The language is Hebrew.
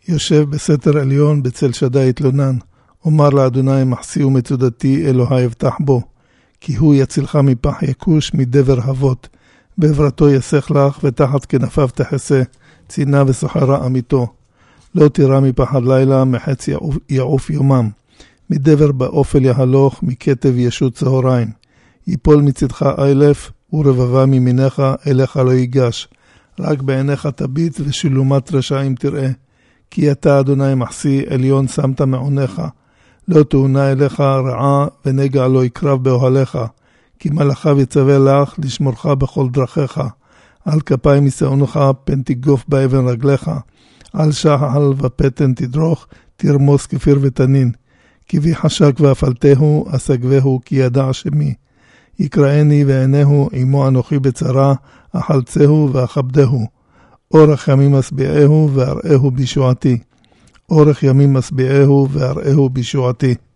יושב בסתר עליון בצל שדי התלונן. אומר לאדוני מחסי ומצודתי אלוהי אבטח בו. כי הוא יצילך מפח יקוש מדבר הבות. בעברתו יסך לך ותחת כנפיו תחסה. צינה וסוחרה אמיתו. לא תירא מפחד לילה מחץ יעוף יומם. מדבר באופל יהלוך מכתב ישות צהריים. יפול מצדך 1000 ורבבה ממינך אליך לא ייגש. רק בעיניך תביט ושלומת רשעים תראה. כי אתה אדוני מחסי עליון שמת מעונך. לא תאונה אליך רעה ונגע לא יקרב באוהליך. כי מלאכיו יצווה לך לשמורך בכל דרכיך. על כפיים ישאונך פן תגוף באבן רגליך. על שחל ופתן תדרוך תרמוס כפיר ותנין. כי בי חשק ואפלתהו אסגבהו כי ידע שמי. יקראני ועיניהו עמו אנוכי בצרה אחלצהו ואכבדהו. אורך ימים משביעהו ואראהו בישועתי. אורך ימים משביעהו ואראהו בישועתי.